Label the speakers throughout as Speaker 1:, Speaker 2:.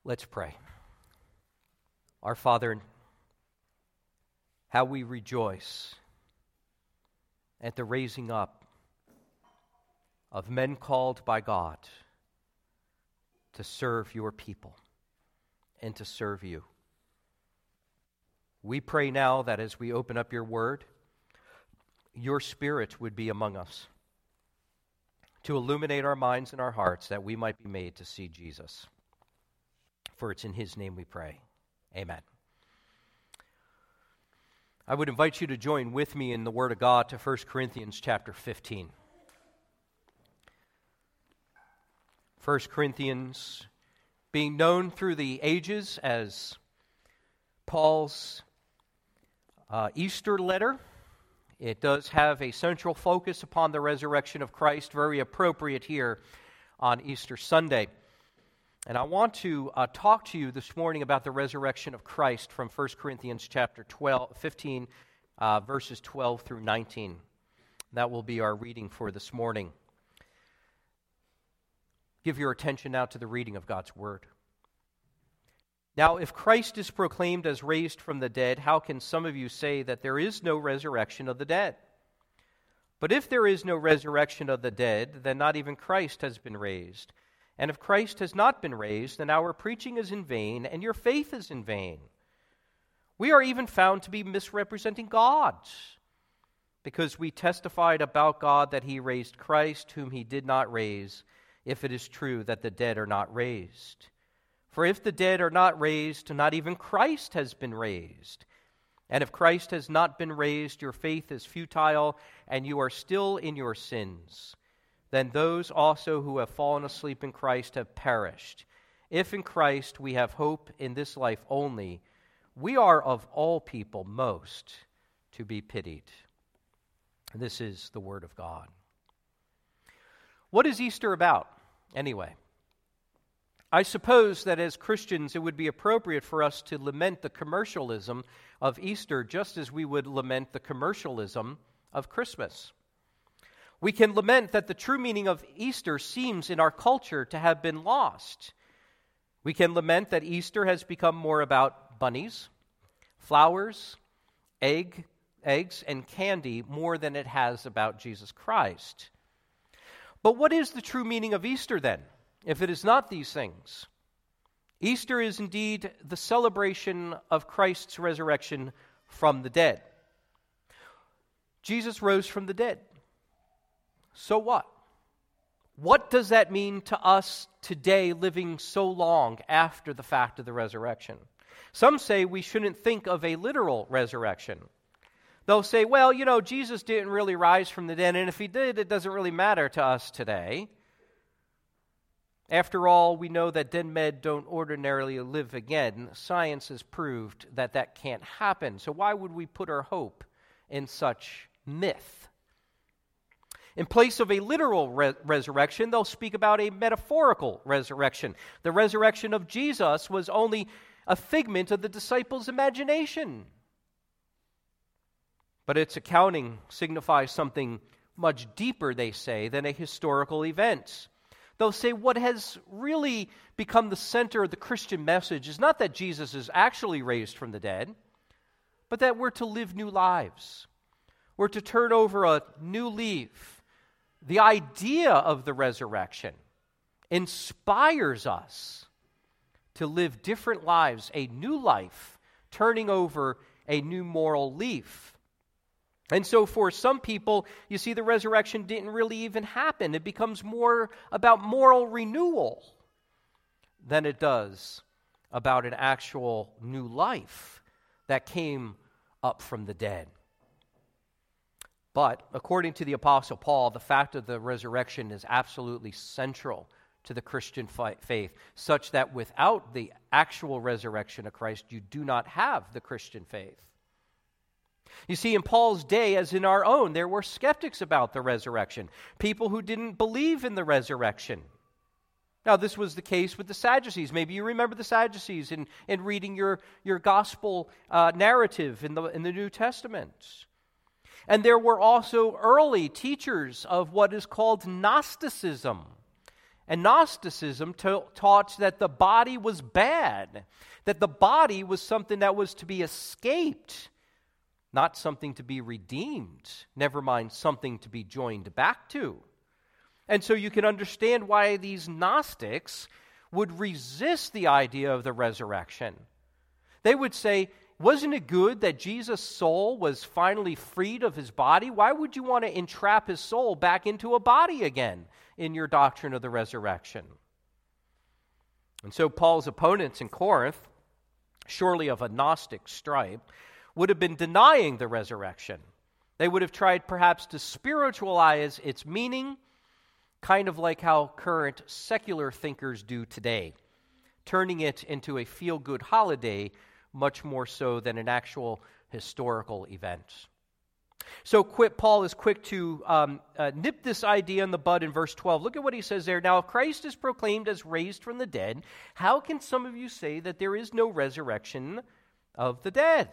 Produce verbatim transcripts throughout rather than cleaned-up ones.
Speaker 1: Let's pray. Our Father, how we rejoice at the raising up of men called by God to serve your people and to serve you. We pray now that as we open up your word, your Spirit would be among us to illuminate our minds and our hearts that we might be made to see Jesus. For it's in his name we pray. Amen. I would invite you to join with me in the Word of God to First Corinthians chapter fifteen. First Corinthians, being known through the ages as Paul's uh, Easter letter, it does have a central focus upon the resurrection of Christ, very appropriate here on Easter Sunday. And I want to uh, talk to you this morning about the resurrection of Christ from First Corinthians chapter twelve, fifteen, uh, verses twelve through nineteen. That will be our reading for this morning. Give your attention now to the reading of God's Word. Now, if Christ is proclaimed as raised from the dead, how can some of you say that there is no resurrection of the dead? But if there is no resurrection of the dead, then not even Christ has been raised. And if Christ has not been raised, then our preaching is in vain, and your faith is in vain. We are even found to be misrepresenting God, because we testified about God that he raised Christ, whom he did not raise, if it is true that the dead are not raised. For if the dead are not raised, not even Christ has been raised. And if Christ has not been raised, your faith is futile, and you are still in your sins. Then those also who have fallen asleep in Christ have perished. If in Christ we have hope in this life only, we are of all people most to be pitied. This is the word of God. What is Easter about, anyway? I suppose that as Christians it would be appropriate for us to lament the commercialism of Easter just as we would lament the commercialism of Christmas. We can lament that the true meaning of Easter seems in our culture to have been lost. We can lament that Easter has become more about bunnies, flowers, egg, eggs, and candy more than it has about Jesus Christ. But what is the true meaning of Easter then, if it is not these things? Easter is indeed the celebration of Christ's resurrection from the dead. Jesus rose from the dead. So what? What does that mean to us today, living so long after the fact of the resurrection? Some say we shouldn't think of a literal resurrection. They'll say, well, you know, Jesus didn't really rise from the dead, and if he did, it doesn't really matter to us today. After all, we know that dead men don't ordinarily live again. Science has proved that that can't happen. So why would we put our hope in such myth? In place of a literal re- resurrection, they'll speak about a metaphorical resurrection. The resurrection of Jesus was only a figment of the disciples' imagination. But its accounting signifies something much deeper, they say, than a historical event. They'll say what has really become the center of the Christian message is not that Jesus is actually raised from the dead, but that we're to live new lives. We're to turn over a new leaf. The idea of the resurrection inspires us to live different lives, a new life, turning over a new moral leaf. And so for some people, you see, the resurrection didn't really even happen. It becomes more about moral renewal than it does about an actual new life that came up from the dead. But according to the Apostle Paul, the fact of the resurrection is absolutely central to the Christian faith, such that without the actual resurrection of Christ, you do not have the Christian faith. You see, in Paul's day, as in our own, there were skeptics about the resurrection, people who didn't believe in the resurrection. Now, this was the case with the Sadducees. Maybe you remember the Sadducees in, in reading your, your gospel uh, narrative in the, in the New Testament. And there were also early teachers of what is called Gnosticism. And Gnosticism ta- taught that the body was bad, that the body was something that was to be escaped, not something to be redeemed, never mind something to be joined back to. And so you can understand why these Gnostics would resist the idea of the resurrection. They would say, wasn't it good that Jesus' soul was finally freed of his body? Why would you want to entrap his soul back into a body again in your doctrine of the resurrection? And so Paul's opponents in Corinth, surely of a Gnostic stripe, would have been denying the resurrection. They would have tried perhaps to spiritualize its meaning, kind of like how current secular thinkers do today, turning it into a feel-good holiday much more so than an actual historical event. So quick, Paul is quick to um, uh, nip this idea in the bud in verse twelve. Look at what he says there. Now, if Christ is proclaimed as raised from the dead, how can some of you say that there is no resurrection of the dead?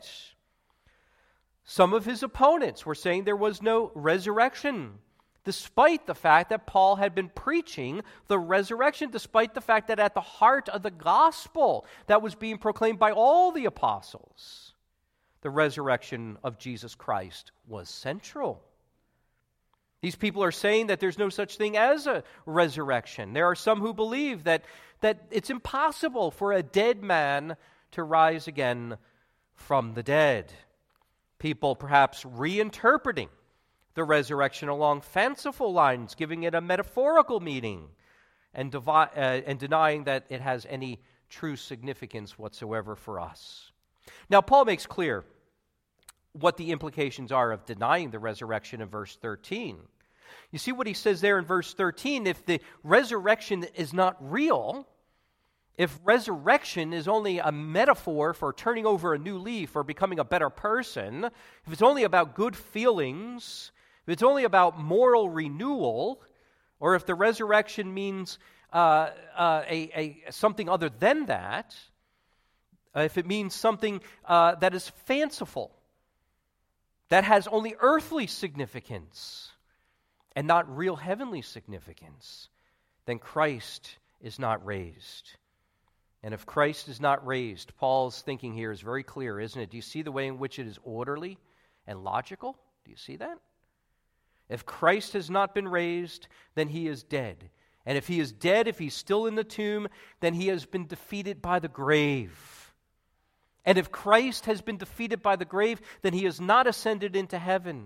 Speaker 1: Some of his opponents were saying there was no resurrection, despite the fact that Paul had been preaching the resurrection, despite the fact that at the heart of the gospel that was being proclaimed by all the apostles, the resurrection of Jesus Christ was central. These people are saying that there's no such thing as a resurrection. There are some who believe that, that it's impossible for a dead man to rise again from the dead. People perhaps reinterpreting the resurrection along fanciful lines, giving it a metaphorical meaning, and, devi- uh, and denying that it has any true significance whatsoever for us. Now, Paul makes clear what the implications are of denying the resurrection in verse thirteen. You see what he says there in verse thirteen, if the resurrection is not real, if resurrection is only a metaphor for turning over a new leaf or becoming a better person, if it's only about good feelings, if it's only about moral renewal, or if the resurrection means uh, uh, a, a something other than that, uh, if it means something uh, that is fanciful, that has only earthly significance and not real heavenly significance, then Christ is not raised. And if Christ is not raised, Paul's thinking here is very clear, isn't it? Do you see the way in which it is orderly and logical? Do you see that? If Christ has not been raised, then he is dead. And if he is dead, if he's still in the tomb, then he has been defeated by the grave. And if Christ has been defeated by the grave, then he has not ascended into heaven.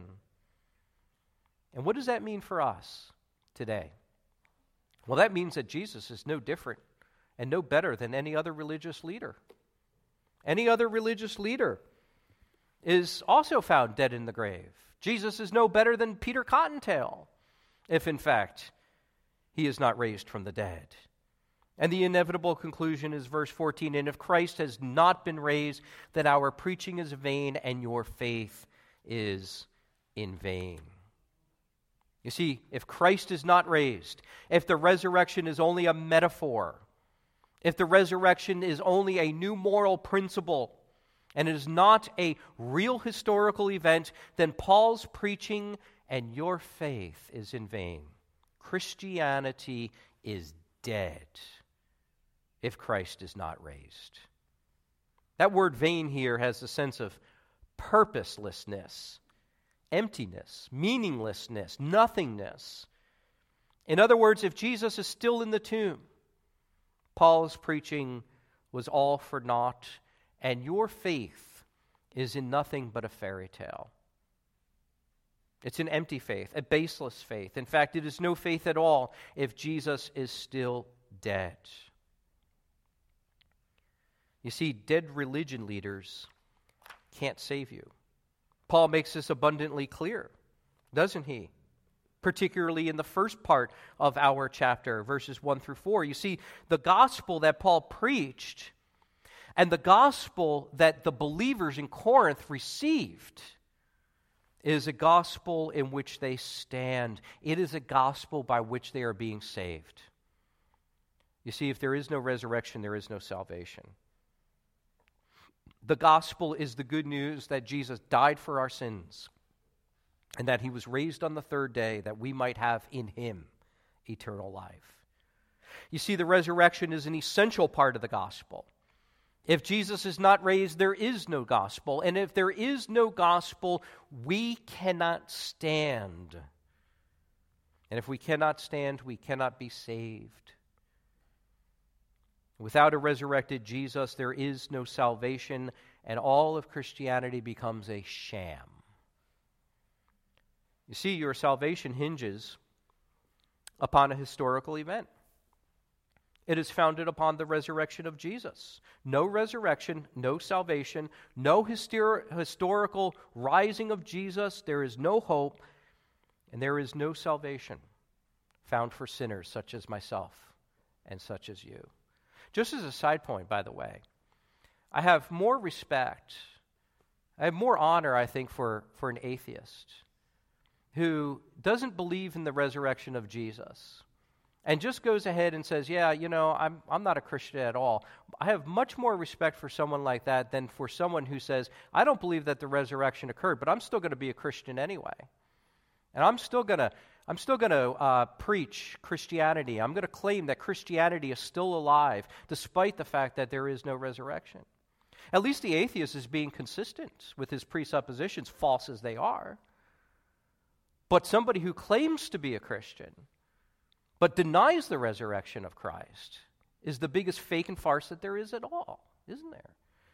Speaker 1: And what does that mean for us today? Well, that means that Jesus is no different and no better than any other religious leader. Any other religious leader is also found dead in the grave. Jesus is no better than Peter Cottontail, if in fact he is not raised from the dead. And the inevitable conclusion is verse fourteen, and if Christ has not been raised, then our preaching is vain and your faith is in vain. You see, if Christ is not raised, if the resurrection is only a metaphor, if the resurrection is only a new moral principle, and it is not a real historical event, then Paul's preaching and your faith is in vain. Christianity is dead if Christ is not raised. That word vain here has a sense of purposelessness, emptiness, meaninglessness, nothingness. In other words, if Jesus is still in the tomb, Paul's preaching was all for naught, and your faith is in nothing but a fairy tale. It's an empty faith, a baseless faith. In fact, it is no faith at all if Jesus is still dead. You see, dead religion leaders can't save you. Paul makes this abundantly clear, doesn't he? Particularly in the first part of our chapter, verses one through four. You see, the gospel that Paul preached and the gospel that the believers in Corinth received is a gospel in which they stand. It is a gospel by which they are being saved. You see, if there is no resurrection, there is no salvation. The gospel is the good news that Jesus died for our sins and that he was raised on the third day that we might have in him eternal life. You see, the resurrection is an essential part of the gospel. If Jesus is not raised, there is no gospel. And if there is no gospel, we cannot stand. And if we cannot stand, we cannot be saved. Without a resurrected Jesus, there is no salvation, and all of Christianity becomes a sham. You see, your salvation hinges upon a historical event. It is founded upon the resurrection of Jesus. No resurrection, no salvation, no hyster- historical rising of Jesus. There is no hope, and there is no salvation found for sinners such as myself and such as you. Just as a side point, by the way, I have more respect, I have more honor, I think, for, for an atheist who doesn't believe in the resurrection of Jesus and just goes ahead and says, yeah, you know, I'm I'm not a Christian at all. I have much more respect for someone like that than for someone who says, I don't believe that the resurrection occurred, but I'm still going to be a Christian anyway. And I'm still going to I'm still going to uh, preach Christianity. I'm going to claim that Christianity is still alive, despite the fact that there is no resurrection. At least the atheist is being consistent with his presuppositions, false as they are. But somebody who claims to be a Christian, but denies the resurrection of Christ, is the biggest fake and farce that there is at all, isn't there?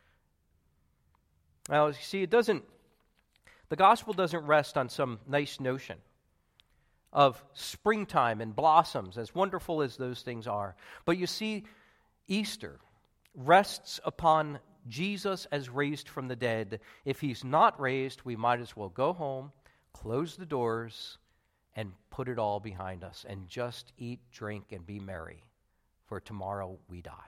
Speaker 1: Now, you see, it doesn't, the gospel doesn't rest on some nice notion of springtime and blossoms, as wonderful as those things are. But you see, Easter rests upon Jesus as raised from the dead. If he's not raised, we might as well go home, close the doors, and put it all behind us, and just eat, drink, and be merry, for tomorrow we die.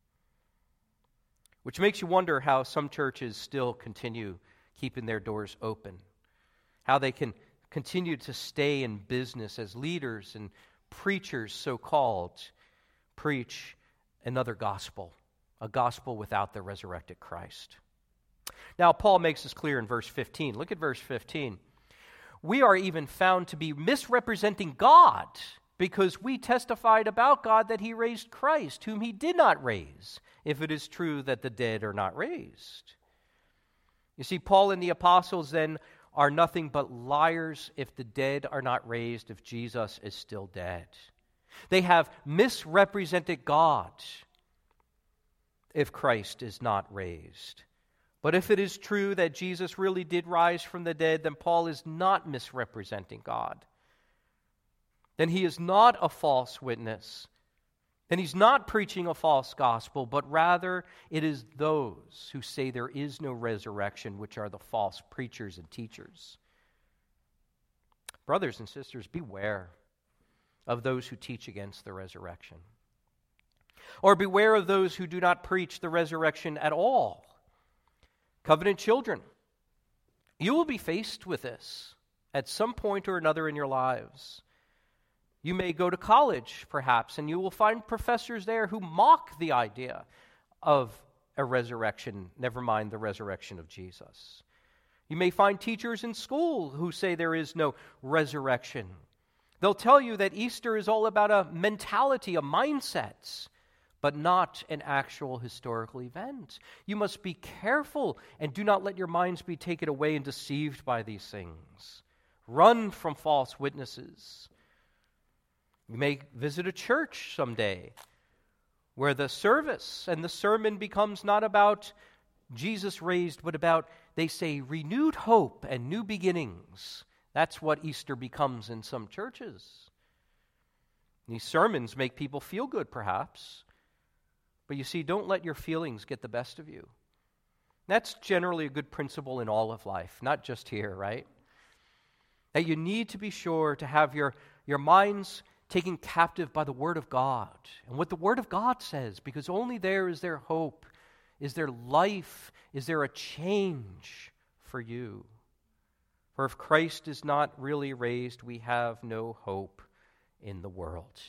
Speaker 1: Which makes you wonder how some churches still continue keeping their doors open, how they can continue to stay in business as leaders and preachers, so-called, preach another gospel, a gospel without the resurrected Christ. Now, Paul makes this clear in verse fifteen. Look at verse fifteen. We are even found to be misrepresenting God because we testified about God that he raised Christ, whom he did not raise, if it is true that the dead are not raised. You see, Paul and the apostles then are nothing but liars if the dead are not raised, if Jesus is still dead. They have misrepresented God if Christ is not raised. But if it is true that Jesus really did rise from the dead, then Paul is not misrepresenting God. Then he is not a false witness. Then he's not preaching a false gospel, but rather it is those who say there is no resurrection, which are the false preachers and teachers. Brothers and sisters, beware of those who teach against the resurrection. Or beware of those who do not preach the resurrection at all. Covenant children, you will be faced with this at some point or another in your lives. You may go to college, perhaps, and you will find professors there who mock the idea of a resurrection, never mind the resurrection of Jesus. You may find teachers in school who say there is no resurrection. They'll tell you that Easter is all about a mentality, a mindset, but not an actual historical event. You must be careful and do not let your minds be taken away and deceived by these things. Run from false witnesses. You may visit a church someday where the service and the sermon becomes not about Jesus raised, but about, they say, renewed hope and new beginnings. That's what Easter becomes in some churches. These sermons make people feel good, perhaps. But you see, don't let your feelings get the best of you. That's generally a good principle in all of life, not just here, right? That you need to be sure to have your, your minds taken captive by the Word of God and what the Word of God says, because only there is there hope, is there life, is there a change for you. For if Christ is not really raised, we have no hope in the world.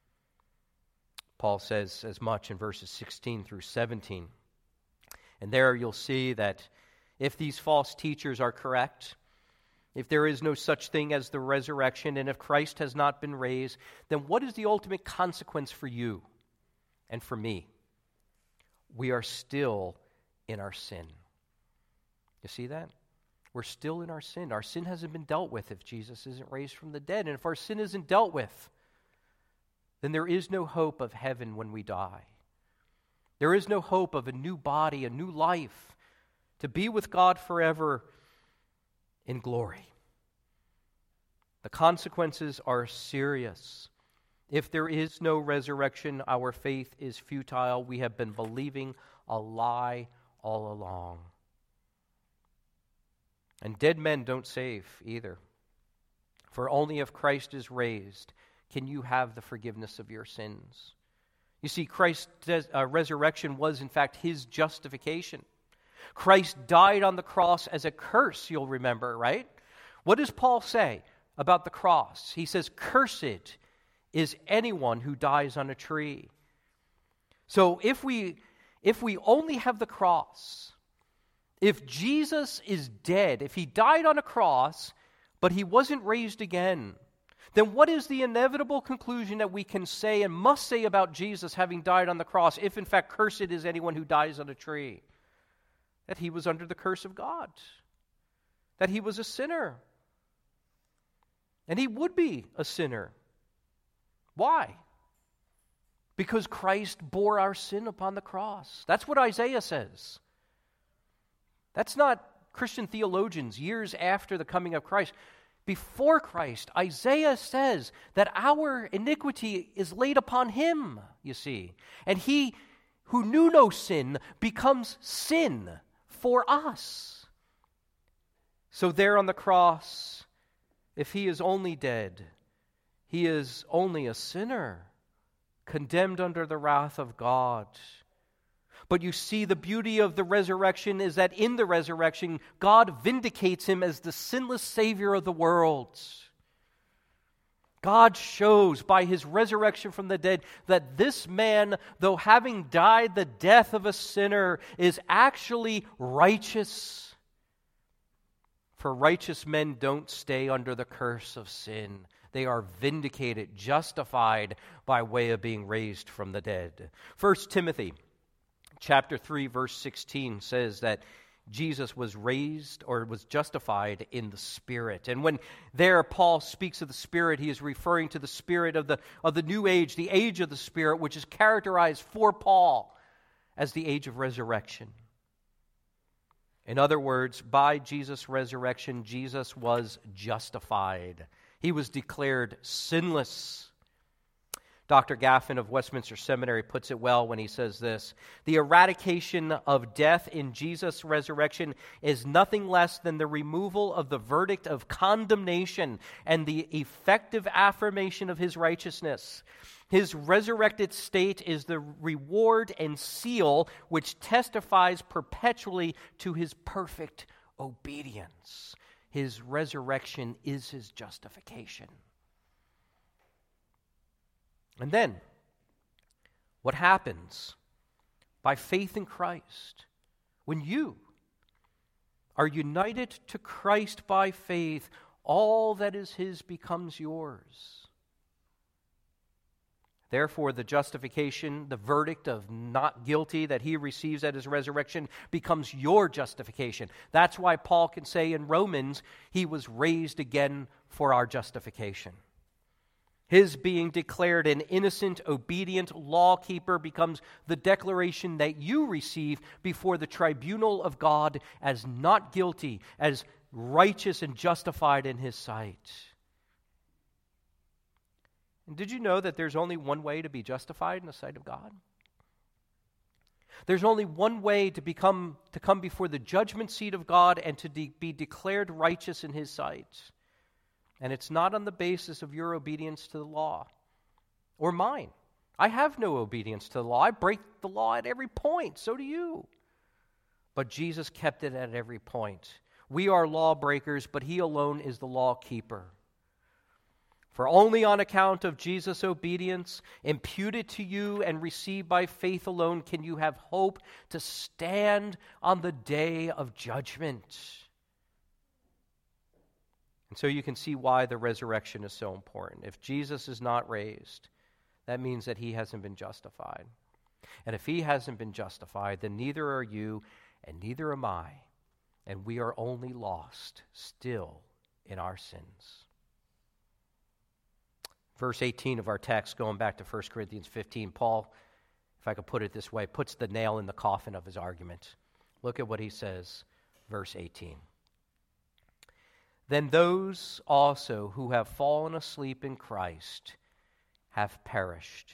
Speaker 1: Paul says as much in verses sixteen through seventeen. And there you'll see that if these false teachers are correct, If there is no such thing as the resurrection, and if Christ has not been raised, then what is the ultimate consequence for you and for me? We are still in our sin. You see that? We're still in our sin. Our sin hasn't been dealt with if Jesus isn't raised from the dead. And if our sin isn't dealt with, then there is no hope of heaven when we die. There is no hope of a new body, a new life, to be with God forever in glory. The consequences are serious. If there is no resurrection, our faith is futile. We have been believing a lie all along. And dead men don't save either. For only if Christ is raised can you have the forgiveness of your sins. You see, Christ's uh, resurrection was in fact his justification. Christ died on the cross as a curse, you'll remember, right? What does Paul say about the cross? He says, "Cursed is anyone who dies on a tree." So if we if we only have the cross, if Jesus is dead, if he died on a cross, but he wasn't raised again, then what is the inevitable conclusion that we can say and must say about Jesus having died on the cross, if in fact cursed is anyone who dies on a tree? That he was under the curse of God, that he was a sinner, and he would be a sinner. Why? Because Christ bore our sin upon the cross. That's what Isaiah says. That's not Christian theologians years after the coming of Christ. Before Christ, Isaiah says that our iniquity is laid upon him, you see. And he who knew no sin becomes sin for us. So there on the cross, if he is only dead, he is only a sinner, condemned under the wrath of God. But you see, the beauty of the resurrection is that in the resurrection, God vindicates him as the sinless Savior of the world. God shows by his resurrection from the dead that this man, though having died the death of a sinner, is actually righteous. For righteous men don't stay under the curse of sin. They are vindicated, justified by way of being raised from the dead. First Timothy chapter three, verse sixteen says that Jesus was raised or was justified in the Spirit. And when there Paul speaks of the Spirit, he is referring to the Spirit of the, of the new age, the age of the Spirit, which is characterized for Paul as the age of resurrection. In other words, by Jesus' resurrection, Jesus was justified. He was declared sinless. Doctor Gaffin of Westminster Seminary puts it well when he says this: "The eradication of death in Jesus' resurrection is nothing less than the removal of the verdict of condemnation and the effective affirmation of his righteousness. His resurrected state is the reward and seal which testifies perpetually to his perfect obedience." His resurrection is his justification. And then, what happens by faith in Christ when you are united to Christ by faith? All that is his becomes yours. Therefore, the justification, the verdict of not guilty that he receives at his resurrection becomes your justification. That's why Paul can say in Romans, he was raised again for our justification. His being declared an innocent, obedient lawkeeper becomes the declaration that you receive before the tribunal of God as not guilty, as righteous and justified in his sight. And did you know that there's only one way to be justified in the sight of God? There's only one way to become to come before the judgment seat of God and to de- be declared righteous in his sight. And it's not on the basis of your obedience to the law or mine. I have no obedience to the law. I break the law at every point. So do you. But Jesus kept it at every point. We are lawbreakers, but he alone is the law keeper. For only on account of Jesus' obedience, imputed to you and received by faith alone, can you have hope to stand on the day of judgment. And so you can see why the resurrection is so important. If Jesus is not raised, that means that he hasn't been justified. And if he hasn't been justified, then neither are you and neither am I. And we are only lost still in our sins. Verse eighteen of our text, going back to First Corinthians fifteen, Paul, if I could put it this way, puts the nail in the coffin of his argument. Look at what he says, verse eighteen. Then those also who have fallen asleep in Christ have perished.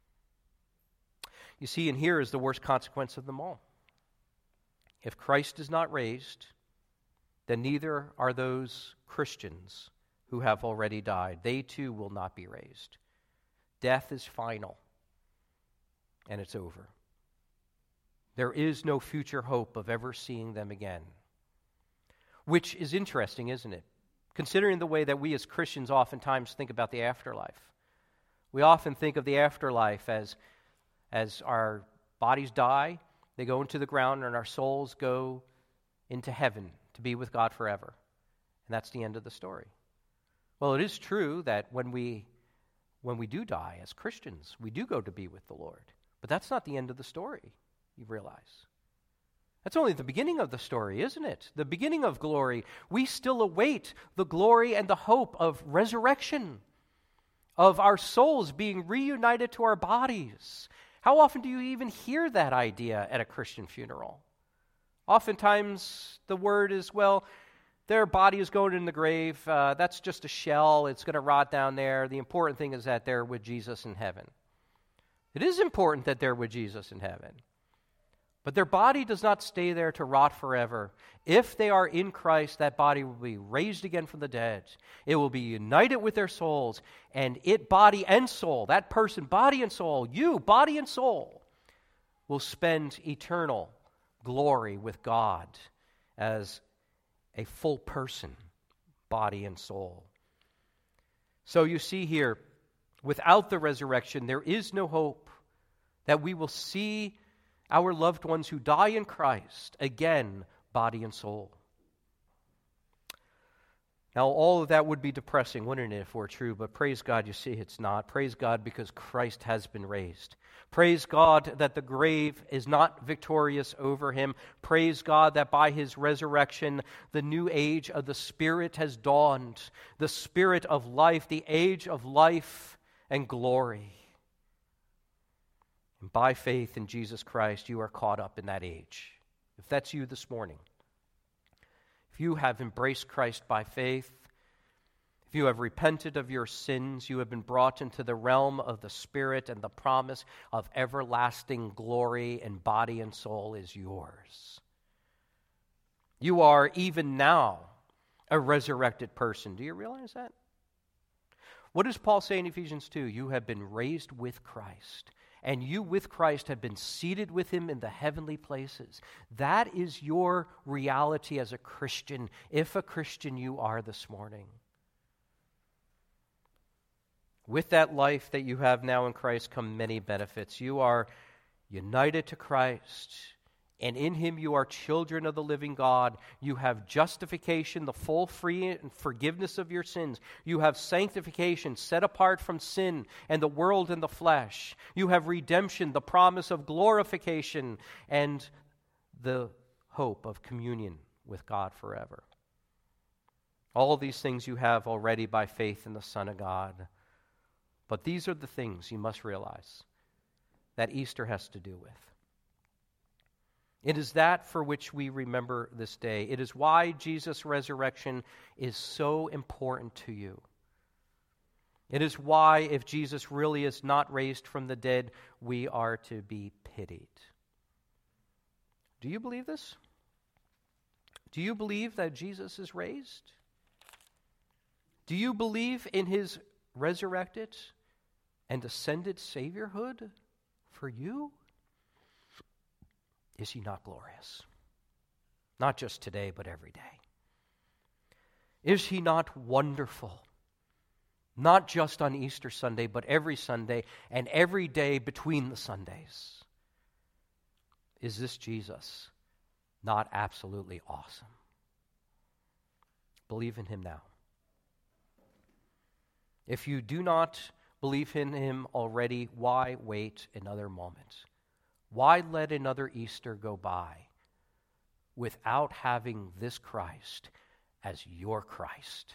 Speaker 1: You see, and here is the worst consequence of them all. If Christ is not raised, then neither are those Christians who have already died. They too will not be raised. Death is final, and it's over. There is no future hope of ever seeing them again. Which is interesting, isn't it? Considering the way that we as Christians oftentimes think about the afterlife. We often think of the afterlife as, as our bodies die, they go into the ground, and our souls go into heaven to be with God forever. And that's the end of the story. Well, it is true that when we, when we do die as Christians, we do go to be with the Lord. But that's not the end of the story, you realize. That's only the beginning of the story, isn't it? The beginning of glory. We still await the glory and the hope of resurrection, of our souls being reunited to our bodies. How often do you even hear that idea at a Christian funeral? Oftentimes the word is, well, their body is going in the grave. Uh, that's just a shell. It's going to rot down there. The important thing is that they're with Jesus in heaven. It is important that they're with Jesus in heaven. But their body does not stay there to rot forever. If they are in Christ, that body will be raised again from the dead. It will be united with their souls, and it, body and soul, that person, body and soul, you, body and soul, will spend eternal glory with God as a full person, body and soul. So you see here, without the resurrection, there is no hope that we will see our loved ones who die in Christ, again, body and soul. Now, all of that would be depressing, wouldn't it, if it were true? But praise God, you see, it's not. Praise God because Christ has been raised. Praise God that the grave is not victorious over him. Praise God that by his resurrection, the new age of the Spirit has dawned. The Spirit of life, the age of life and glory. And by faith in Jesus Christ, you are caught up in that age. If that's you this morning, if you have embraced Christ by faith, if you have repented of your sins, you have been brought into the realm of the Spirit, and the promise of everlasting glory and body and soul is yours. You are even now a resurrected person. Do you realize that? What does Paul say in Ephesians two? You have been raised with Christ. And you with Christ have been seated with him in the heavenly places. That is your reality as a Christian, if a Christian you are this morning. With that life that you have now in Christ come many benefits. You are united to Christ, and in him you are children of the living God. You have justification, the full free and forgiveness of your sins. You have sanctification, set apart from sin and the world and the flesh. You have redemption, the promise of glorification, and the hope of communion with God forever. All of these things you have already by faith in the Son of God. But these are the things you must realize that Easter has to do with. It is that for which we remember this day. It is why Jesus' resurrection is so important to you. It is why, if Jesus really is not raised from the dead, we are to be pitied. Do you believe this? Do you believe that Jesus is raised? Do you believe in his resurrected and ascended Saviorhood for you? Is he not glorious? Not just today, but every day. Is he not wonderful? Not just on Easter Sunday, but every Sunday and every day between the Sundays. Is this Jesus not absolutely awesome? Believe in him now. If you do not believe in him already, why wait another moment? Why let another Easter go by without having this Christ as your Christ?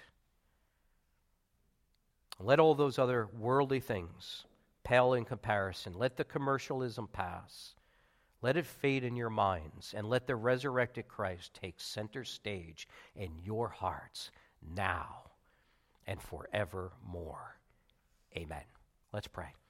Speaker 1: Let all those other worldly things pale in comparison. Let the commercialism pass. Let it fade in your minds, and let the resurrected Christ take center stage in your hearts now and forevermore. Amen. Let's pray.